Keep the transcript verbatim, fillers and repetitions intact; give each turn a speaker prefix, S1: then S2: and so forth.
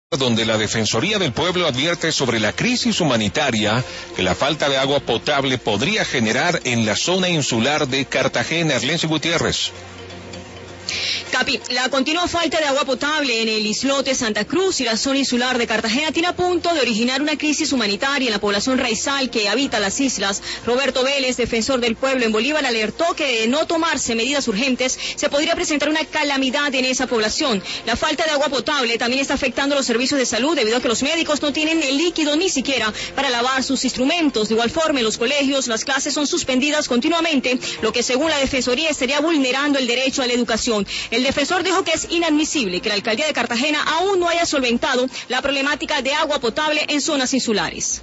S1: donde la Defensoría del Pueblo advierte sobre la crisis humanitaria que la falta de agua potable podría generar en la zona insular de Cartagena. Erlensi Gutiérrez.
S2: Capi, la continua falta de agua potable en el islote Santa Cruz y la zona insular de Cartagena tiene a punto de originar una crisis humanitaria en la población raizal que habita las islas. Roberto Vélez, defensor del pueblo en Bolívar, alertó que de no tomarse medidas urgentes se podría presentar una calamidad en esa población. La falta de agua potable también está afectando los servicios de salud debido a que los médicos no tienen el líquido ni siquiera para lavar sus instrumentos. De igual forma, en los colegios las clases son suspendidas continuamente, lo que según la Defensoría estaría vulnerando el derecho a la educación. El defensor dijo que es inadmisible que la alcaldía de Cartagena aún no haya solventado la problemática de agua potable en zonas insulares.